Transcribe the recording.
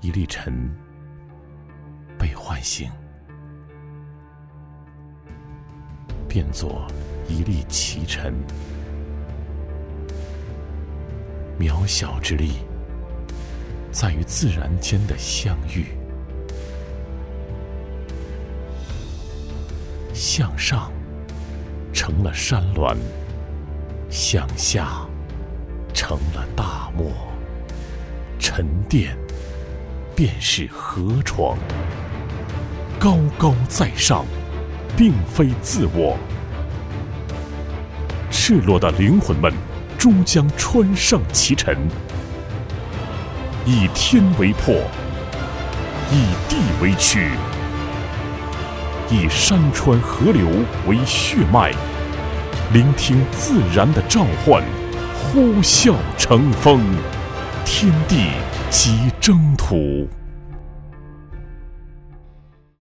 一粒尘被唤醒，变作一粒奇尘。渺小之力在于自然间的相遇，向上成了山峦，向下成了大漠，沉淀便是河床。高高在上并非自我，赤裸的灵魂们终将穿上其尘，以天为魄，以地为躯，以山川河流为血脉，聆听自然的召唤，呼啸成风，天地即征途。